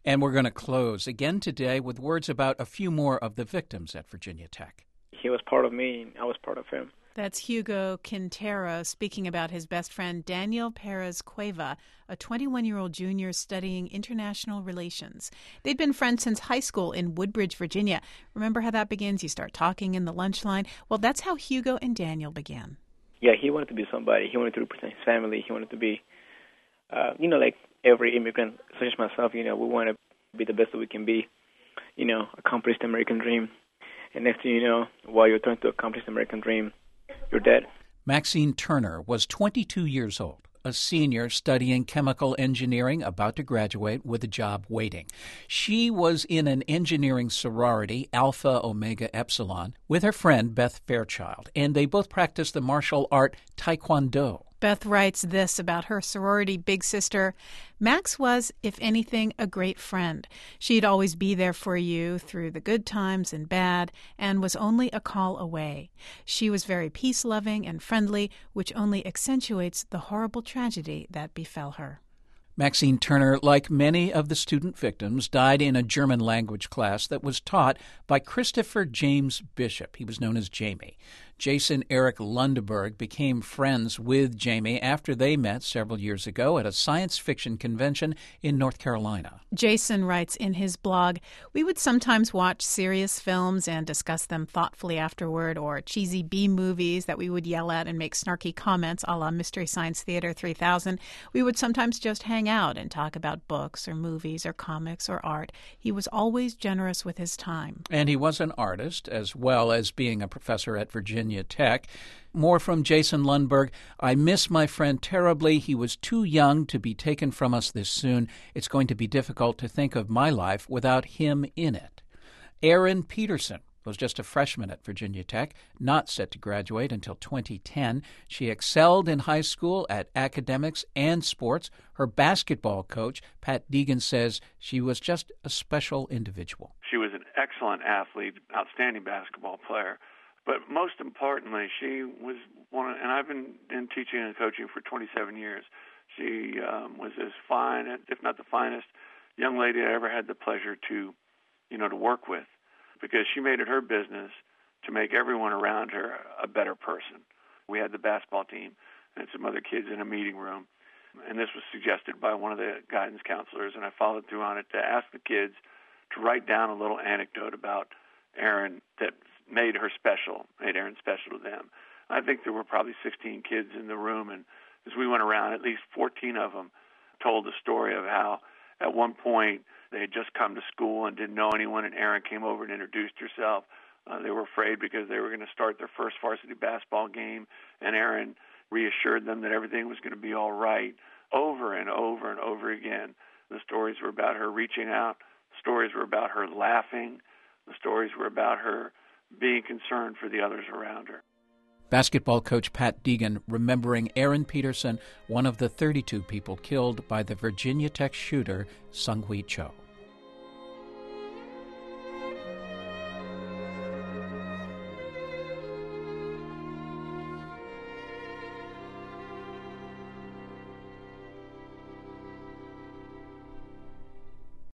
And we're going to close again today with words about a few more of the victims at Virginia Tech. He was part of me, and I was part of him. That's Hugo Quintero speaking about his best friend Daniel Perez Cueva, a 21-year-old junior studying international relations. They'd been friends since high school in Woodbridge, Virginia. Remember how that begins? You start talking in the lunch line. Well, that's how Hugo and Daniel began. Yeah, he wanted to be somebody. He wanted to represent his family. He wanted to be, like every immigrant, such as myself, we want to be the best that we can be, accomplish the American dream. And next thing you know, while you're trying to accomplish the American dream, you're dead. Maxine Turner was 22 years old, a senior studying chemical engineering, about to graduate with a job waiting. She was in an engineering sorority, Alpha Omega Epsilon, with her friend Beth Fairchild, and they both practiced the martial art Taekwondo. Beth writes this about her sorority big sister. Max was, if anything, a great friend. She'd always be there for you through the good times and bad, and was only a call away. She was very peace-loving and friendly, which only accentuates the horrible tragedy that befell her. Maxine Turner, like many of the student victims, died in a German language class that was taught by Christopher James Bishop. He was known as Jamie. Jason Eric Lundberg became friends with Jamie after they met several years ago at a science fiction convention in North Carolina. Jason writes in his blog, "We would sometimes watch serious films and discuss them thoughtfully afterward, or cheesy B movies that we would yell at and make snarky comments a la Mystery Science Theater 3000. We would sometimes just hang out and talk about books or movies or comics or art. He was always generous with his time." And he was an artist, as well as being a professor at Virginia Tech. More from Jason Lundberg. "I miss my friend terribly. He was too young to be taken from us this soon. It's going to be difficult to think of my life without him in it." Erin Peterson was just a freshman at Virginia Tech, not set to graduate until 2010. She excelled in high school at academics and sports. Her basketball coach, Pat Deegan, says she was just a special individual. She was an excellent athlete, outstanding basketball player. But most importantly, she was and I've been in teaching and coaching for 27 years. She was as fine, if not the finest, young lady I ever had the pleasure to work with, because she made it her business to make everyone around her a better person. We had the basketball team and some other kids in a meeting room, and this was suggested by one of the guidance counselors, and I followed through on it to ask the kids to write down a little anecdote about Erin that made Erin special to them. I think there were probably 16 kids in the room, and as we went around, at least 14 of them told the story of how at one point they had just come to school and didn't know anyone, and Erin came over and introduced herself. They were afraid because they were going to start their first varsity basketball game, and Erin reassured them that everything was going to be all right over and over and over again. The stories were about her reaching out. The stories were about her laughing. The stories were about her being concerned for the others around her. Basketball coach Pat Deegan remembering Erin Peterson, one of the 32 people killed by the Virginia Tech shooter Seung-Hui Cho.